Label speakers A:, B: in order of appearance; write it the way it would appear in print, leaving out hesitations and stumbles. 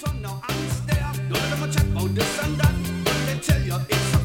A: from now and there. Don't let them chat about this and that. They tell you it's